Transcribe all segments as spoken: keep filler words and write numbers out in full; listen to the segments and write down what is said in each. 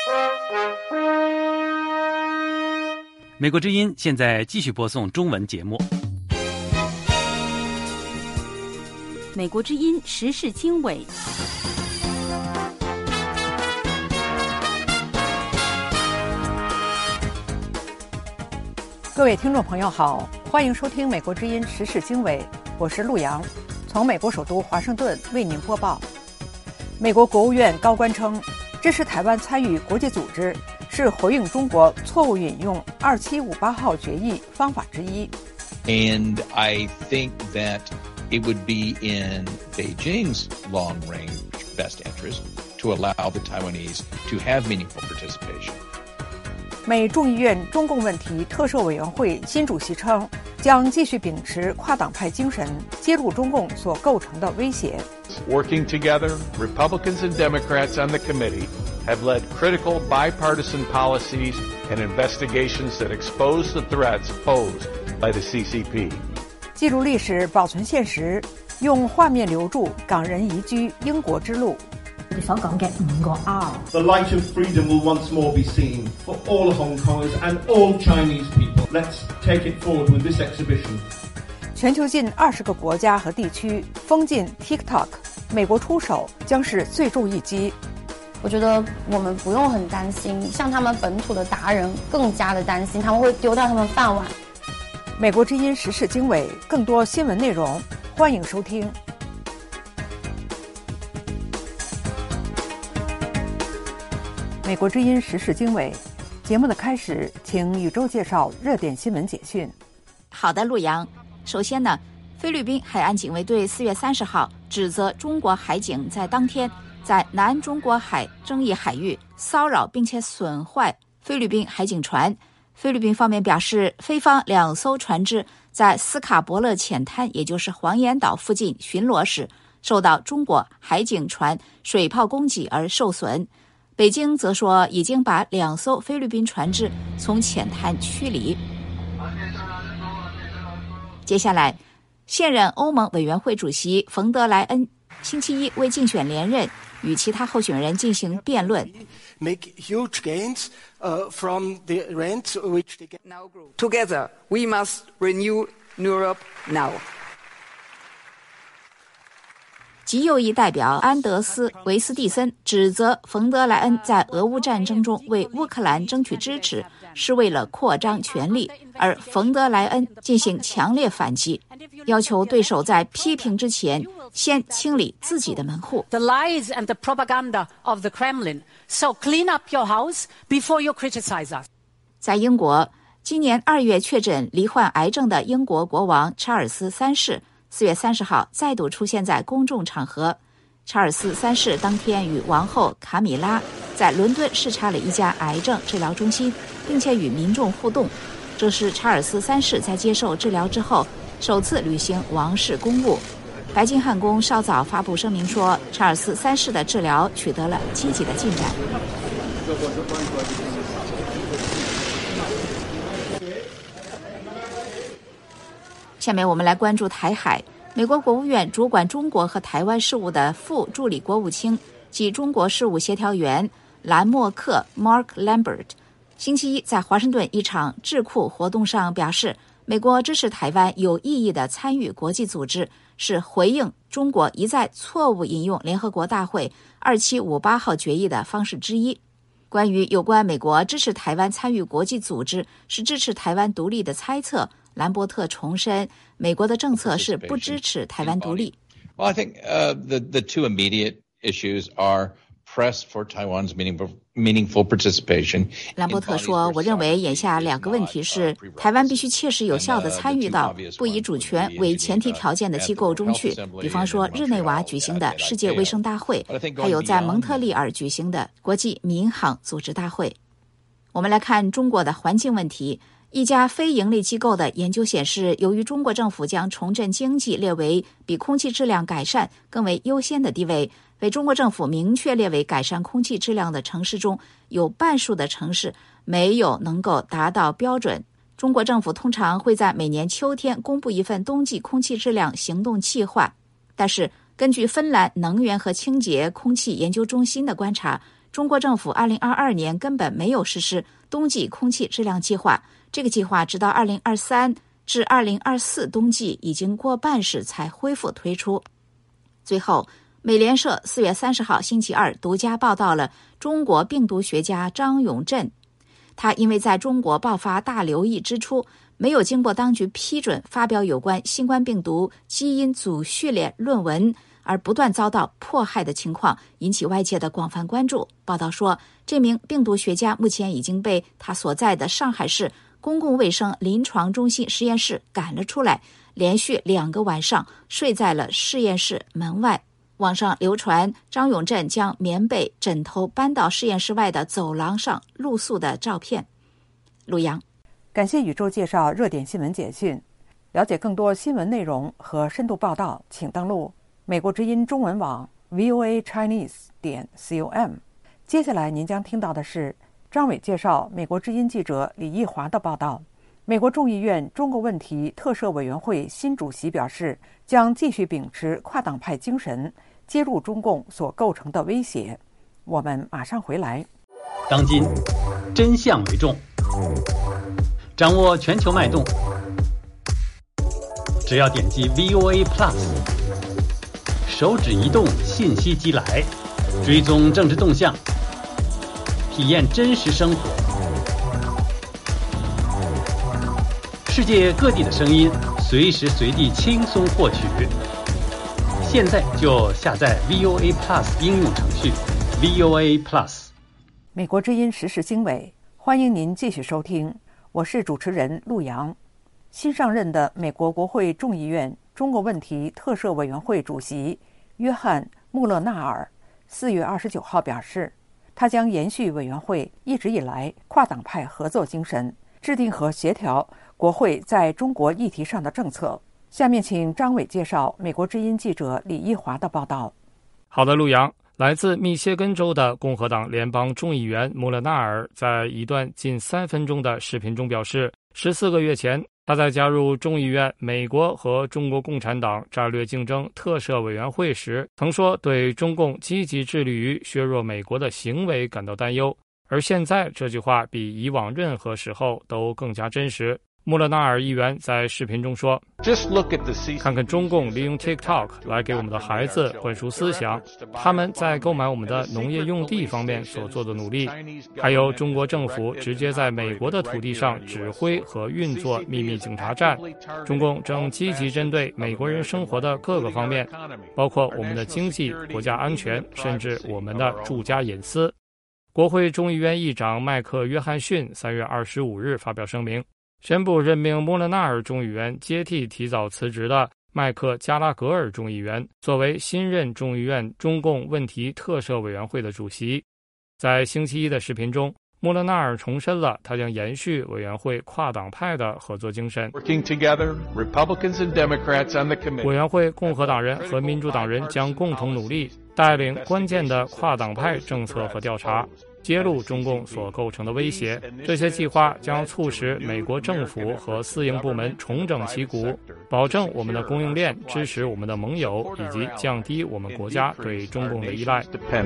美国之音现在继续播送中文节目。 美国之音时事经纬， 各位听众朋友好，欢迎收听美国之音时事经纬，我是陆洋，从美国首都华盛顿为您播报。美国国务院高官称，支持台湾参与国际组织是回应中国错误引用二七五八号决议方法之一。 And I think that it would be in Beijing's long-range best interest to allow the Taiwanese to have meaningful participation. 美众议院中共问题特设委员会新主席称，将继续秉持跨党派精神，揭露中共所构成的威胁。 Working together, Republicans and Democrats on the committee have led critical bipartisan policies and investigations that expose the threats posed by the C C P. 记录历史，保存现實，用畫面留住港人移居英國之路。 我哋所講嘅五個 R。 The light of freedom will once more be seen for all Hong Kongers and all Chinese people. Let's take it forward with this exhibition. 全球近二十个国家和地區封禁 TikTok， 美國出手將是最重一擊。 我覺得我們不用很擔心，像他們本土的達人更加的擔心，他們會丟掉他們飯碗。 美國之音時事經緯，更多新聞內容，歡迎收聽。美國之音時事經緯節目的開始，請宇宙介紹熱點新聞簡訊。 好的，陸陽。首先呢，菲律賓海岸警衛隊四月三十號指責中國海警在當天在南中國海爭議海域騷擾並且損壞菲律賓海警船。菲律賓方面表示，菲方兩艘船只在斯卡伯勒淺灘，也就是黃岩島附近巡邏時，受到中國海警船水炮攻擊而受損。北京則說已經把兩艘菲律賓船只從淺灘驅離。接下來，現任歐盟委員會主席馮德萊恩星期一為競選連任，與其他候選人進行辯論。 Make huge gains, uh, from the rent which they can now grow. Together, we must renew Europe now. 极右翼代表安德斯·维斯蒂森指责冯德莱恩在俄乌战争中为乌克兰争取支持是为了扩张权力，而冯德莱恩进行强烈反击，要求对手在批评之前先清理自己的门户。 The lies and the propaganda of the Kremlin. So clean up your house before you criticize us. 在英国，今年二月确诊罹患癌症的英国国王查尔斯三世四月三十号再度出现在公众场合。查尔斯三世当天与王后卡米拉在伦敦视察了一家癌症治疗中心，并且与民众互动。这是查尔斯三世在接受治疗之后首次履行王室公务。白金汉宫稍早发布声明说，查尔斯三世的治疗取得了积极的进展。下面我们来关注台海。美国国务院主管中国和台湾事务的副助理国务卿及中国事务协调员兰默克 Mark Lambert 星期一在华盛顿一场智库活动上表示，美国支持台湾有意义的参与国际组织是回应中国一再错误引用联合国大会二七五八号决议的方式之一。关于有关美国支持台湾参与国际组织是支持台湾独立的猜测，兰伯特重申，美国的政策是不支持台湾独立。 Well, I think uh, the, the two immediate issues are press for Taiwan's meaningful, meaningful participation. 兰伯特说，我认为眼下两个问题是，台湾必须切实有效地参与到不以主权为前提条件的机构中去，比方说日内瓦举行的世界卫生大会，还有在蒙特利尔举行的国际民航组织大会。我们来看中国的环境问题。一家非营利机构的研究显示，由于中国政府将重振经济列为比空气质量改善更为优先的地位，被中国政府明确列为改善空气质量的城市中，有半数的城市没有能够达到标准。中国政府通常会在每年秋天公布一份冬季空气质量行动计划，但是根据芬兰能源和清洁空气研究中心的观察， 中国政府二零二二年根本没有实施冬季空气质量计划，这个计划直到二零二三至二零二四冬季已经过半时才恢复推出。最后，美联社四月三十号星期二独家报道了中国病毒学家张永振，他因为在中国爆发大流疫之初，没有经过当局批准发表有关新冠病毒基因组序列论文，而不断遭到迫害的情况引起外界的广泛关注。报道说，这名病毒学家目前已经被他所在的上海市公共卫生临床中心实验室赶了出来，连续两个晚上睡在了实验室门外。网上流传张永振将棉被、枕头搬到实验室外的走廊上露宿的照片。陆阳， 感谢宇宙介绍热点新闻简讯。了解更多新闻内容和深度报道，请登录美国之音中文网 v o a chinese 点 com。接下来您将听到的是张伟介绍美国之音记者李义华的报道。美国众议院中国问题特设委员会新主席表示，将继续秉持跨党派精神，揭露中共所构成的威胁。我们马上回来。 当今真相为重，掌握全球脉动，只要点击 V O A Plus， 手指移动，信息即来，追踪政治动向，体验真实生活。世界各地的声音，随时随地轻松获取。现在就下载 V O A Plus 应用程序 V O A Plus。 美国之音时事经纬，欢迎您继续收听，我是主持人陆阳。新上任的美国国会众议院中国问题特设委员会主席约翰·穆勒纳尔四月二十九号表示，他将延续委员会一直以来跨党派合作精神，制定和协调国会在中国议题上的政策。下面请张伟介绍美国之音记者李义华的报道。 好的，陆阳。来自密歇根州的共和党联邦众议员穆勒纳尔在一段近三分钟的视频中表示，十四个月前他在加入众议院美国和中国共产党战略竞争特设委员会时，曾说对中共积极致力于削弱美国的行为感到担忧，而现在这句话比以往任何时候都更加真实。穆勒纳尔议员在视频中说，看看中共利用 TikTok 来给我们的孩子灌输思想，他们在购买我们的农业用地方面所做的努力，还有中国政府直接在美国的土地上指挥和运作秘密警察站。中共正积极针对美国人生活的各个方面，包括我们的经济、国家安全，甚至我们的住家隐私。国会众议院议长麦克·约翰逊三月二十五日发表声明，宣布任命穆勒纳尔众议员接替提早辞职的麦克加拉格尔众议员作为新任众议院中共问题特设委员会的主席。在星期一的视频中，穆勒纳尔重申了他将延续委员会跨党派的合作精神。委员会共和党人和民主党人将共同努力，带领关键的跨党派政策和调查，揭露中共所构成的威胁。这些计划将促使美国政府和私营部门重整旗鼓，保证我们的供应链，支持我们的盟友，以及降低我们国家对中共的依赖。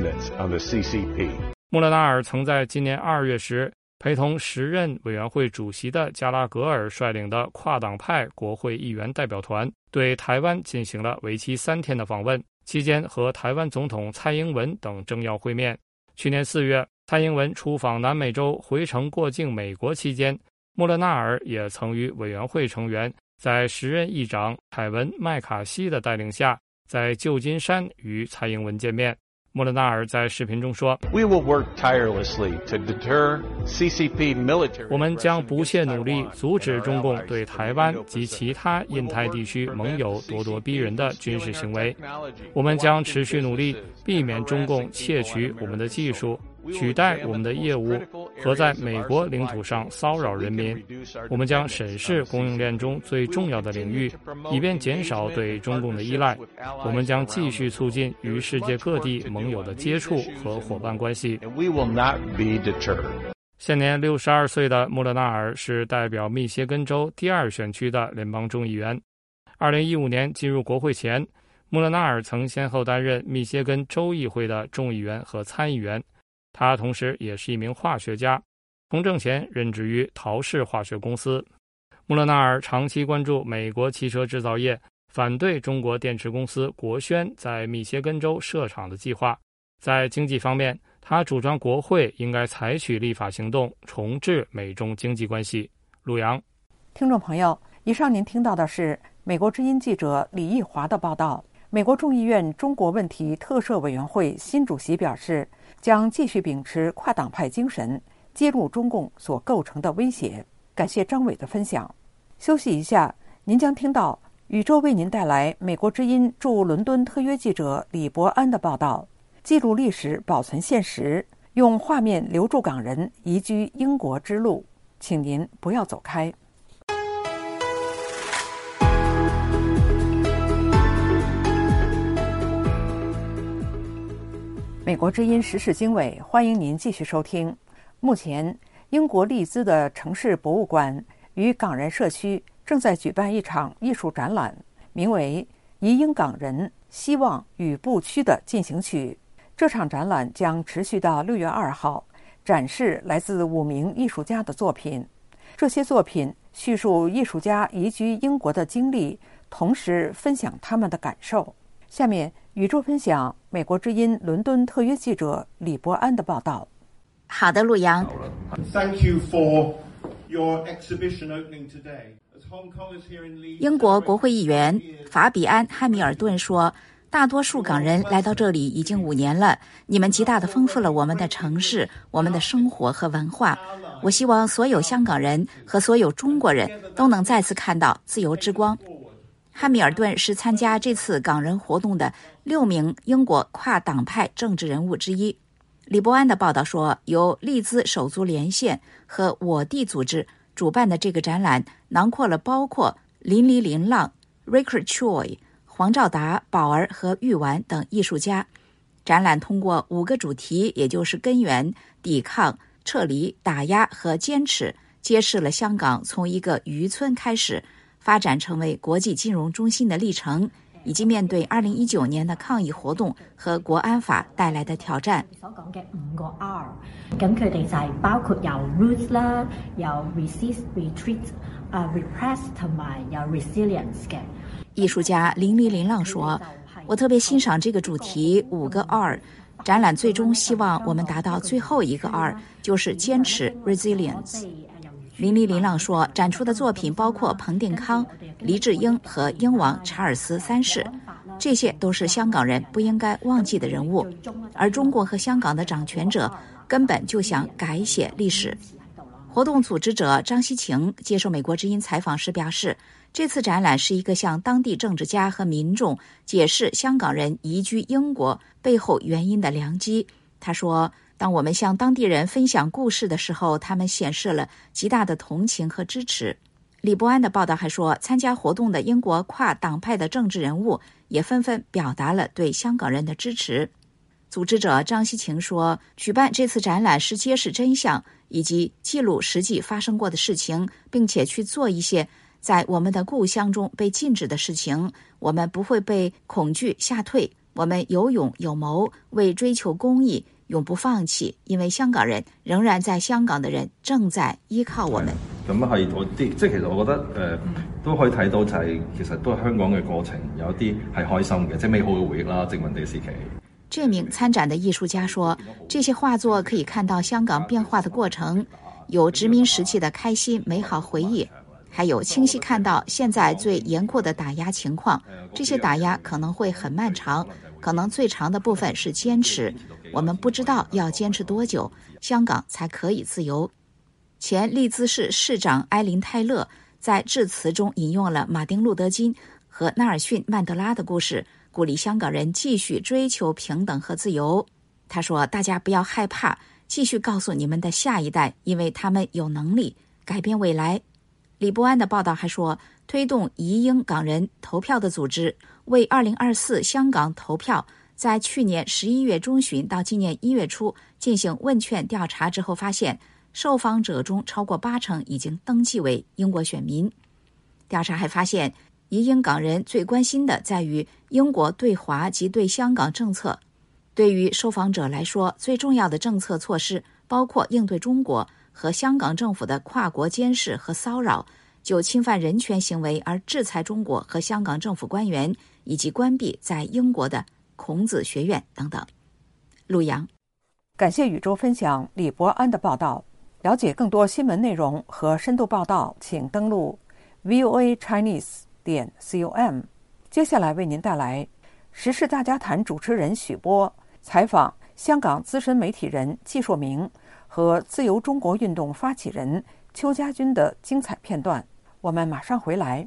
穆勒纳尔曾在今年二月时陪同时任委员会主席的加拉格尔率领的跨党派国会议员代表团对台湾进行了为期三天的访问，期间和台湾总统蔡英文等政要会面。去年四月，蔡英文出访南美洲回程过境美国期间，穆勒纳尔也曾与委员会成员在时任议长凯文·麦卡锡的带领下，在旧金山与蔡英文见面。穆勒纳尔在视频中说，我们将不懈努力阻止中共对台湾及其他印太地区盟友咄咄逼人的军事行为。我们将持续努力避免中共窃取我们的技术，取代我们的业务和在美国领土上骚扰人民。我们将审视供应链中最重要的领域，以便减少对中共的依赖。我们将继续促进与世界各地盟友的接触和伙伴关系。现年六十二岁的穆勒纳尔是代表密歇根州第二选区的联邦众议员。二零一五年进入国会前，穆勒纳尔曾先后担任密歇根州议会的众议员和参议员。 他同时也是一名化学家，从政前任职于陶氏化学公司。穆勒纳尔长期关注美国汽车制造业，反对中国电池公司国轩在密歇根州设厂的计划。在经济方面，他主张国会应该采取立法行动，重置美中经济关系。陆阳， 听众朋友，以上您听到的是美国之音记者李义华的报道。美国众议院中国问题特设委员会新主席表示，将继续秉持跨党派精神，揭露中共所构成的威胁。感谢张伟的分享。休息一下，您将听到宇宙为您带来美国之音驻伦敦特约记者李伯安的报道，记录历史，保存现实，用画面留住港人移居英国之路。请您不要走开。美国之音时事经纬，欢迎您继续收听。目前，英国利兹的城市博物馆与港人社区正在举办一场艺术展览，名为《移英港人：希望与不屈的进行曲》。这场展览将持续到六月二号，展示来自五名艺术家的作品。这些作品叙述艺术家移居英国的经历，同时分享他们的感受。下面宇宙分享美国之音伦敦特约记者李伯安的报道。 好的，陆阳。 Thank you for your exhibition opening today. 英国国会议员法比安·汉密尔顿说，大多数港人来到这里已经五年了，你们极大地丰富了我们的城市、我们的生活和文化。我希望所有香港人和所有中国人都能再次看到自由之光。汉密尔顿是参加这次港人活动的六名英国跨党派政治人物之一。李伯安的报道说，由利兹手足连线和我地组织主办的这个展览囊括了包括林黎琳浪、Richard Choi、黄照达、宝儿和玉丸等艺术家。展览通过五个主题，也就是根源、抵抗、撤离、打压和坚持，揭示了香港从一个渔村开始发展成为国际金融中心的历程，以及面对二零一九年的抗议活動和國安法帶來的挑戰。 所講嘅五個 R， 咁佢哋就係包括有 roots 啦，有 resist、retreat、uh, repress 同埋有 resilience 嘅。 藝術家林黎琳浪說，我特別欣賞這個主題五個 R， 展覽最終希望我們達到最後一個 R， 就是堅持 resilience。林黎琳浪說，展出的作品包括彭定康、黎智英和英王查爾斯三世，這些都是香港人不應該忘記的人物，而中國和香港的掌權者根本就想改寫歷史。活動組織者張希晴接受美國之音採訪時表示，這次展覽是一個向當地政治家和民眾解釋香港人移居英國背後原因的良機。他說，當我們向當地人分享故事的時候，他們顯示了極大的同情和支持。李伯安的報道還說，參加活動的英國跨黨派的政治人物也紛紛表達了對香港人的支持。組織者張希晴說，舉辦這次展覽是揭示真相，以及記錄實際發生過的事情，並且去做一些在我們的故鄉中被禁止的事情。我們不會被恐懼嚇退，我們有勇有謀，為追求公義永不放棄，因為香港人仍然在香港的人正在依靠我們。 咁係我啲，即係其實我覺得誒、呃、都可以睇到就係、是、其實都係香港嘅過程有一啲係開心嘅，即係美好嘅回憶啦，殖民地時期。 這名參展的藝術家說，這些畫作可以看到香港變化的過程，有殖民時期的開心美好回憶，還有清晰看到現在最嚴酷的打壓情況。這些打壓可能會很漫長，可能最長的部分是堅持，我們不知道要堅持多久，香港才可以自由。前利茲市市長埃琳泰勒在致辭中引用了馬丁路德金和納爾遜曼德拉的故事，鼓勵香港人繼續追求平等和自由。他說，大家不要害怕，繼續告訴你們的下一代，因為他們有能力改變未來。李伯安的報道還說，推動移英港人投票的組織為二零二四香港投票在去年十一月中旬到今年一月初進行問卷調查之後發現，受訪者中超過八成已經登記為英國選民。調查還發現，移英港人最關心的在於英國對華及對香港政策。 对于受访者来说，最重要的政策措施包括应对中国和香港政府的跨国监视和骚扰，就侵犯人权行为而制裁中国和香港政府官员，以及关闭在英国的孔子学院等等。陆洋， 感谢宇宙分享李伯安的报道。了解更多新闻内容和深度报道，请登录 v o a chinese 点 com。 接下来为您带来时事大家谈主持人许波采访香港资深媒体人季硕明和自由中国运动发起人邱家军的精彩片段。我们马上回来。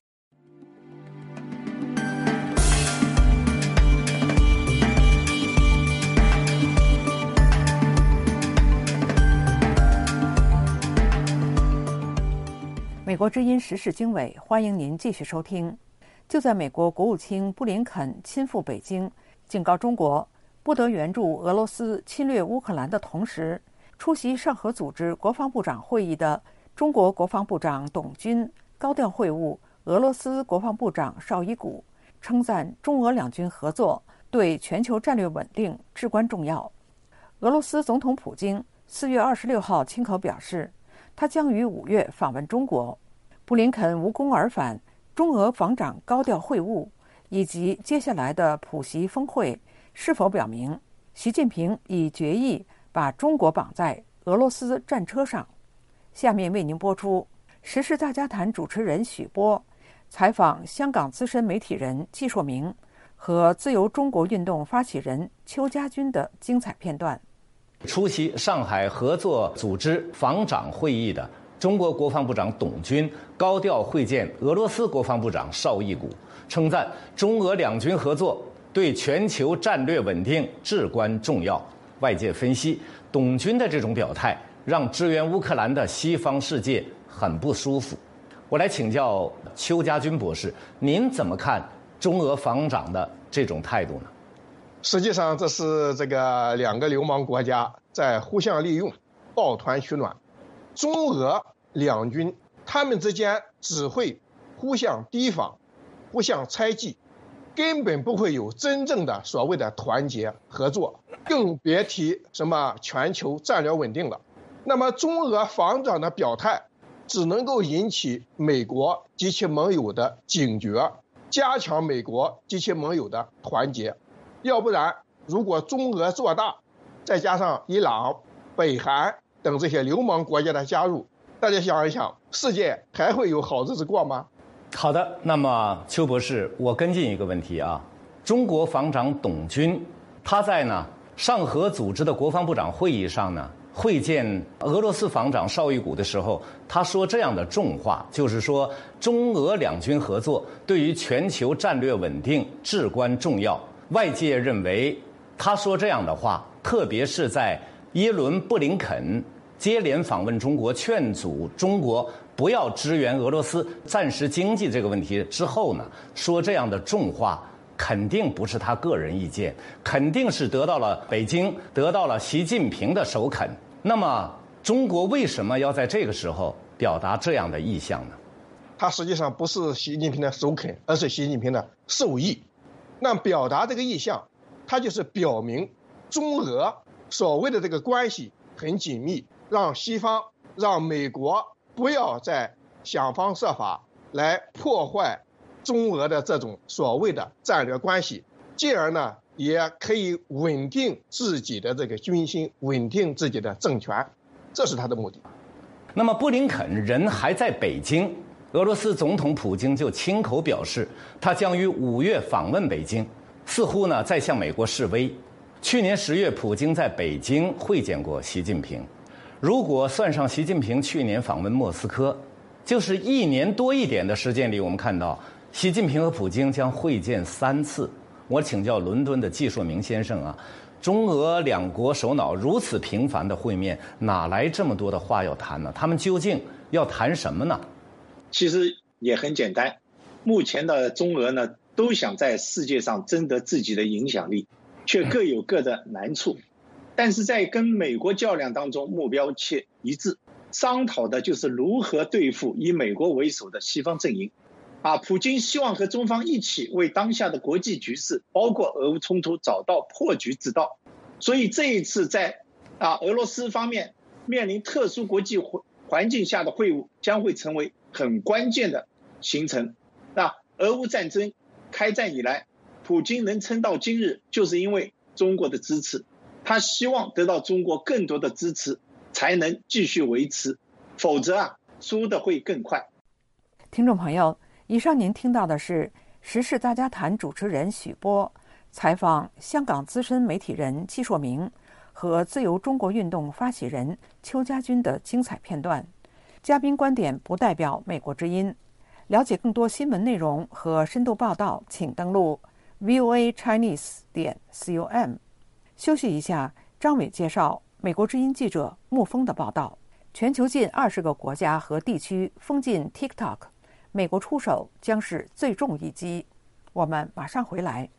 美国之音时事经纬，欢迎您继续收听。就在美国国务卿布林肯亲赴北京，警告中国不得援助俄罗斯侵略乌克兰的同时，出席上合组织国防部长会议的中国国防部长董军高调会晤俄罗斯国防部长绍伊古，称赞中俄两军合作对全球战略稳定至关重要。俄罗斯总统普京四月二十六号亲口表示，他将于五月访问中国。布林肯无功而返，中俄防长高调会晤，以及接下来的普习峰会，是否表明习近平已决意把中国绑在俄罗斯战车上？下面为您播出时事大家谈主持人许波采访香港资深媒体人季硕明和自由中国运动发起人邱家军的精彩片段。 出席上海合作组织防长会议的中国国防部长董军高调会见俄罗斯国防部长绍伊古，称赞中俄两军合作对全球战略稳定至关重要。外界分析，董军的这种表态让支援乌克兰的西方世界很不舒服。我来请教邱家军博士，您怎么看中俄防长的这种态度呢？ 实际上，这是这个两个流氓国家在互相利用，抱团取暖。中俄两军他们之间只会互相提防、互相猜忌，根本不会有真正的所谓的团结合作，更别提什么全球战略稳定了。那么中俄防长的表态只能够引起美国及其盟友的警觉，加强美国及其盟友的团结。要不然，如果中俄做大，再加上伊朗、北韩等这些流氓国家的加入，大家想一想，世界还会有好日子过吗？ 好的，那么邱博士，我跟进一个问题啊。中国防长董军，他在呢上合组织的国防部长会议上呢会见俄罗斯防长绍伊古的时候，他说这样的重话，就是说中俄两军合作对于全球战略稳定至关重要。外界认为他说这样的话，特别是在耶伦布林肯接连访问中国，劝阻中国不要支援俄罗斯暂时经济这个问题之后呢，说这样的重话肯定不是他个人意见，肯定是得到了北京得到了习近平的首肯。那么中国为什么要在这个时候表达这样的意向呢？ 他实际上不是习近平的首肯，而是习近平的授意。那表达这个意向，它就是表明中俄所谓的这个关系很紧密，让西方让美国不要再想方设法来破坏中俄的这种所谓的战略关系，进而呢也可以稳定自己的这个军心，稳定自己的政权，这是他的目的。 那么布林肯人还在北京，俄罗斯总统普京就亲口表示，他将于五月访问北京，似乎呢在向美国示威。去年十月，普京在北京会见过习近平。如果算上习近平去年访问莫斯科，就是一年多一点的时间里，我们看到习近平和普京将会见三次。我请教伦敦的季硕明先生啊，中俄两国首脑如此频繁的会面，哪来这么多的话要谈呢？他们究竟要谈什么呢？ 其实也很简单，目前的中俄呢都想在世界上争得自己的影响力，却各有各的难处。但是在跟美国较量当中，目标却一致，商讨的就是如何对付以美国为首的西方阵营。 啊，普京希望和中方一起为当下的国际局势，包括俄乌冲突找到破局之道。所以这一次在啊俄罗斯方面面临特殊国际环境下的会晤，将会成为很关键的行程。那俄乌战争开战以来，普京能撑到今日，就是因为中国的支持。他希望得到中国更多的支持，才能继续维持，否则啊，输的会更快。 听众朋友，以上您听到的是时事大家谈主持人许波采访香港资深媒体人季硕明和自由中国运动发起人邱家军的精彩片段。嘉宾观点不代表美国之音。了解更多新闻内容和深度报道，请登录 v o a chinese 点 com。休息一下，张伟介绍美国之音记者穆峰的报道。全球近二十个国家和地区封禁 TikTok， 美国出手将是最重一击。我们马上回来。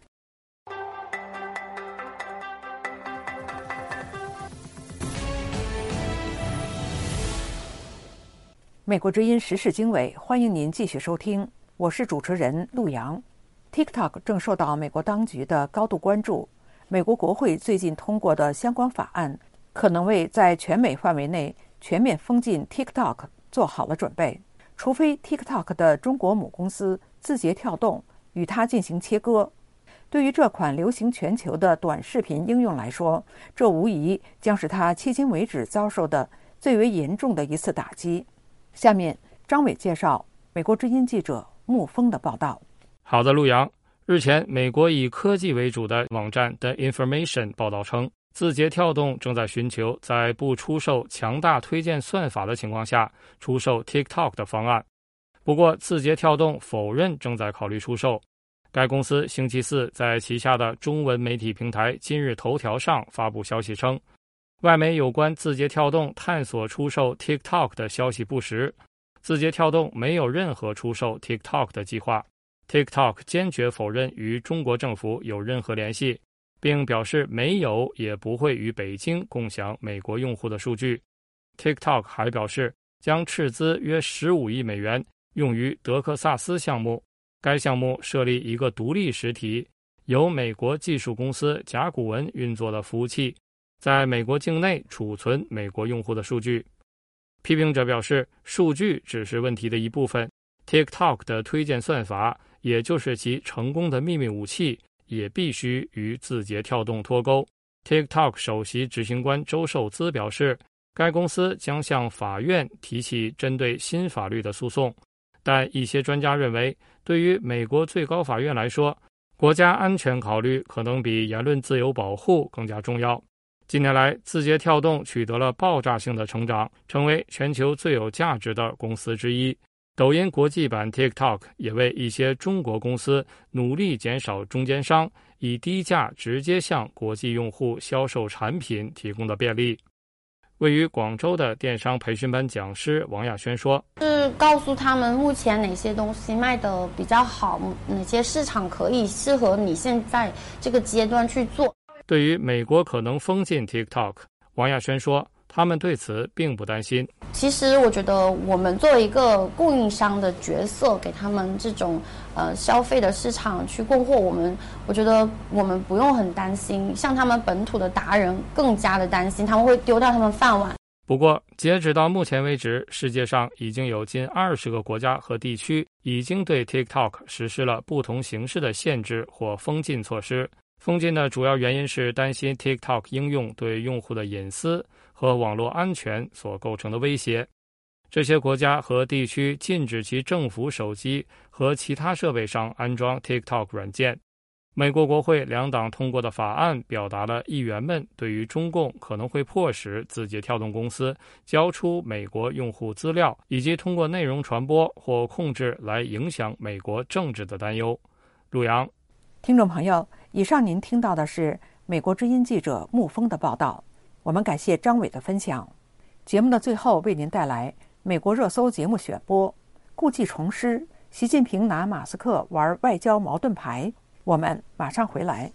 美国之音时事经纬，欢迎您继续收听，我是主持人陆洋。TikTok 正受到美国当局的高度关注。美国国会最近通过的相关法案，可能为在全美范围内全面封禁 TikTok 做好了准备，除非 TikTok 的中国母公司字节跳动与它进行切割。对于这款流行全球的短视频应用来说，这无疑将是它迄今为止遭受的最为严重的一次打击。下面张伟介绍美国之音记者穆峰的报道。 好的，陆洋。日前，美国以科技为主的网站 The Information 报道称，字节跳动正在寻求在不出售强大推荐算法的情况下出售 TikTok 的方案。不过，字节跳动否认正在考虑出售。该公司星期四在旗下的中文媒体平台今日头条上发布消息称，外媒有关字节跳动探索出售 TikTok 的消息不实，字节跳动没有任何出售 TikTok 的计划。TikTok 坚决否认与中国政府有任何联系，并表示没有也不会与北京共享美国用户的数据。TikTok 还表示将斥资约十五亿美元用于德克萨斯项目，该项目设立一个独立实体，由美国技术公司甲骨文运作的服务器，在美国境内储存美国用户的数据。批评者表示，数据只是问题的一部分， TikTok 的推荐算法，也就是其成功的秘密武器，也必须与字节跳动脱钩。 TikTok 首席执行官周受资表示，该公司将向法院提起针对新法律的诉讼，但一些专家认为，对于美国最高法院来说，国家安全考虑可能比言论自由保护更加重要。近年来，字节跳动取得了爆炸性的成长，成为全球最有价值的公司之一。抖音国际版 TikTok 也为一些中国公司努力减少中间商以低价直接向国际用户销售产品提供的便利。位于广州的电商培训班讲师王亚轩说， 是告诉他们目前哪些东西卖得比较好，哪些市场可以适合你现在这个阶段去做。 对于美国可能封禁 TikTok， 王亚轩说，他们对此并不担心。 其实我觉得我们作为一个供应商的角色，给他们这种呃消费的市场去供货，我们我觉得我们不用很担心，像他们本土的达人更加的担心，他们会丢掉他们饭碗。 不过，截止到目前为止，世界上已经有近二十个国家和地区已经对 TikTok 实施了不同形式的限制或封禁措施。封禁的主要原因是担心 TikTok 应用对用户的隐私和网络安全所构成的威胁。这些国家和地区禁止其政府手机和其他设备上安装 TikTok 软件。美国国会两党通过的法案表达了议员们对于中共可能会迫使字节跳动公司交出美国用户资料，以及通过内容传播或控制来影响美国政治的担忧。陆洋。 听众朋友，以上您听到的是美国之音记者穆峰的报道。我们感谢张伟的分享。节目的最后为您带来美国热搜节目选播，故技重施，习近平拿马斯克玩外交矛盾牌。我们马上回来。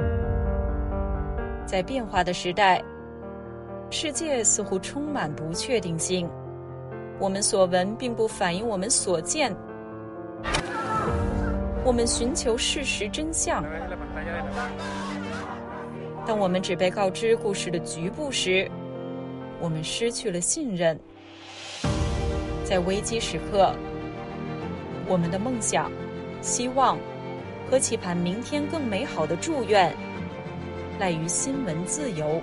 在变化的时代，世界似乎充满不确定性，我们所闻并不反映我们所见。 我们寻求事实真相。当我们只被告知故事的局部时，我们失去了信任。在危机时刻，我们的梦想、希望和期盼明天更美好的祝愿，赖于新闻自由。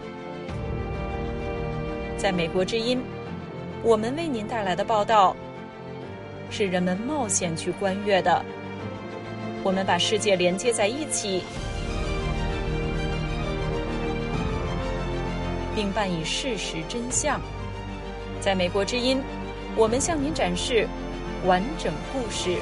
在美国之音，我们为您带来的报道是人们冒险去观阅的。我们把世界连接在一起，并伴以事实真相。在美国之音，我们向您展示完整故事。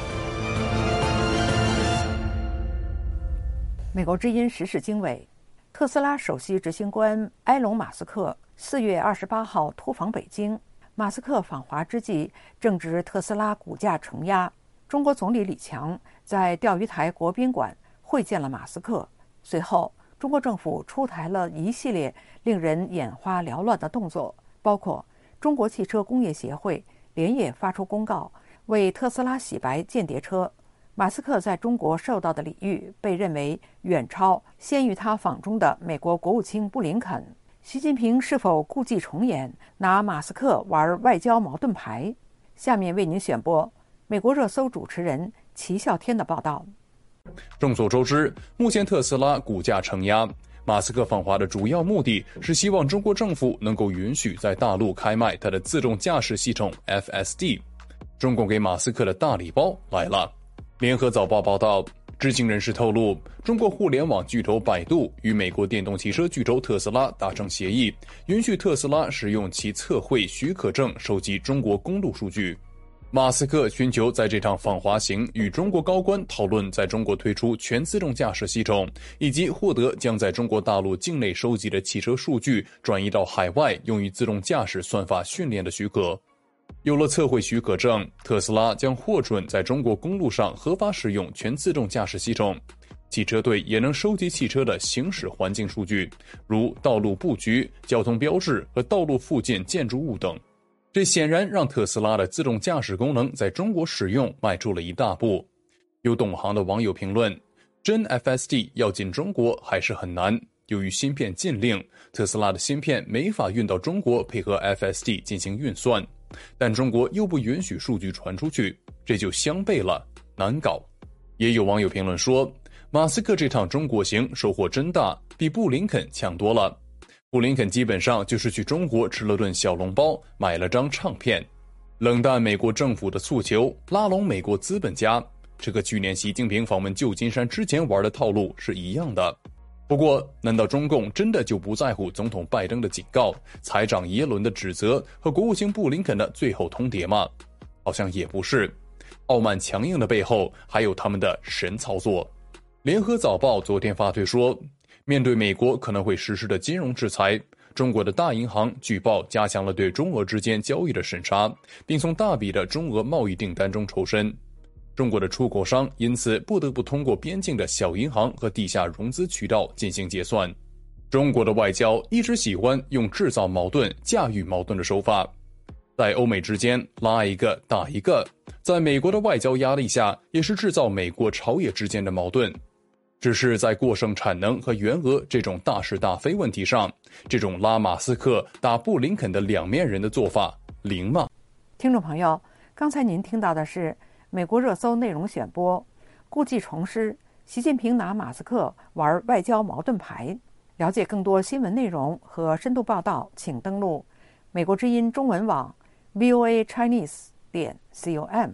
美国之音时事经纬，特斯拉首席执行官埃隆·马斯克四月二十八号突访北京。马斯克访华之际，正值特斯拉股价承压。中国总理李强在钓鱼台国宾馆会见了马斯克。随后，中国政府出台了一系列令人眼花缭乱的动作，包括中国汽车工业协会连夜发出公告，为特斯拉洗白间谍车。马斯克在中国受到的礼遇被认为远超先于他访中的美国国务卿布林肯。习近平是否故伎重演，拿马斯克玩外交矛盾牌？下面为您选播美国热搜主持人齐笑天的报道。 众所周知，目前特斯拉股价承压，马斯克访华的主要目的是希望中国政府能够允许在大陆开卖他的自动驾驶系统 F S D。中共给马斯克的大礼包来了。联合早报报道，知情人士透露，中国互联网巨头百度与美国电动汽车巨头特斯拉达成协议，允许特斯拉使用其测绘许可证收集中国公路数据。马斯克寻求在这趟访华行与中国高官讨论在中国推出全自动驾驶系统，以及获得将在中国大陆境内收集的汽车数据转移到海外用于自动驾驶算法训练的许可。有了测绘许可证，特斯拉将获准在中国公路上合法使用全自动驾驶系统。汽车队也能收集汽车的行驶环境数据，如道路布局、交通标志和道路附近建筑物等。这显然让特斯拉的自动驾驶功能在中国使用迈出了一大步。有懂行的网友评论，真 F S D 要进中国还是很难，由于芯片禁令，特斯拉的芯片没法运到中国配合 F S D 进行运算，但中国又不允许数据传出去，这就相悖了，难搞。也有网友评论说，马斯克这趟中国行收获真大，比布林肯强多了。布林肯基本上就是去中国吃了顿小笼包，买了张唱片。冷淡美国政府的诉求，拉拢美国资本家，这和去年习近平访问旧金山之前玩的套路是一样的。不过，难道中共真的就不在乎总统拜登的警告、财长耶伦的指责和国务卿布林肯的最后通牒吗？好像也不是。傲慢强硬的背后还有他们的神操作。联合早报昨天发推说，面对美国可能会实施的金融制裁，中国的大银行据报加强了对中俄之间交易的审查，并从大笔的中俄贸易订单中抽身。中国的出口商因此不得不通过边境的小银行和地下融资渠道进行结算。中国的外交一直喜欢用制造矛盾、驾驭矛盾的手法，在欧美之间拉一个打一个，在美国的外交压力下，也是制造美国朝野之间的矛盾。只是在过剩产能和原俄这种大是大非问题上，这种拉马斯克打布林肯的两面人的做法灵吗？ 听众朋友，刚才您听到的是美国热搜内容选播，故技重施，习近平拿马斯克玩外交矛盾牌。了解更多新闻内容和深度报道，请登录美国之音中文网 V O A Chinese 点 com。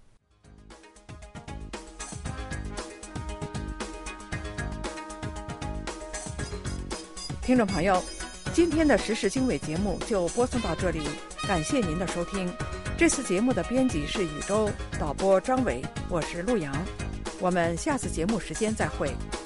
听众朋友，今天的时事经纬节目就播送到这里，感谢您的收听。这次节目的编辑是宇宙，导播张伟，我是陆阳，我们下次节目时间再会。